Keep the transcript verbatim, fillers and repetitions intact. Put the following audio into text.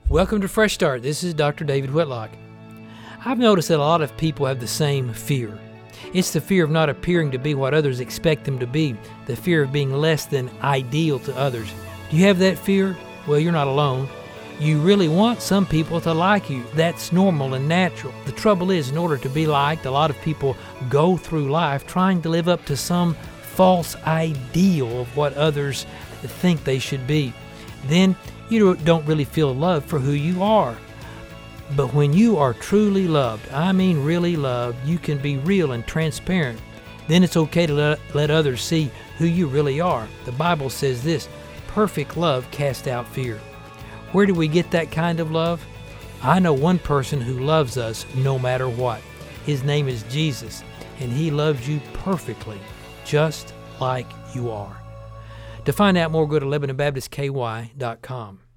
Welcome to Fresh Start. This is Doctor David Whitlock. I've noticed that a lot of people have the same fear. It's the fear of not appearing to be what others expect them to be, the fear of being less than ideal to others. Do you have that fear? Well, you're not alone. You really want some people to like you. That's normal and natural. The trouble is, in order to be liked, a lot of people go through life trying to live up to some false ideal of what others think they should be. Then you don't really feel love for who you are. But when you are truly loved, I mean really loved, you can be real and transparent. Then it's okay to let, let others see who you really are. The Bible says this, perfect love casts out fear. Where do we get that kind of love? I know one person who loves us no matter what. His name is Jesus, and He loves you perfectly, just like you are. To find out more, go to Lebanon Baptist K Y dot com.